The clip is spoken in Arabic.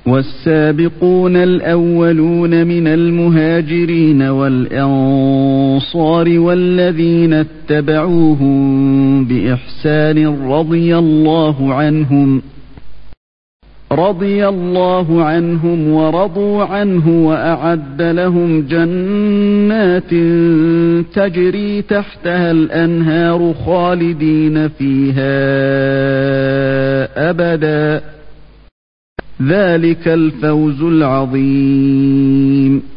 والسابقون الأولون من المهاجرين والأنصار والذين اتبعوهم بإحسان رضي الله عنهم ورضوا عنه وأعد لهم جنات تجري تحتها الأنهار خالدين فيها أبدا ذلك الفوز العظيم.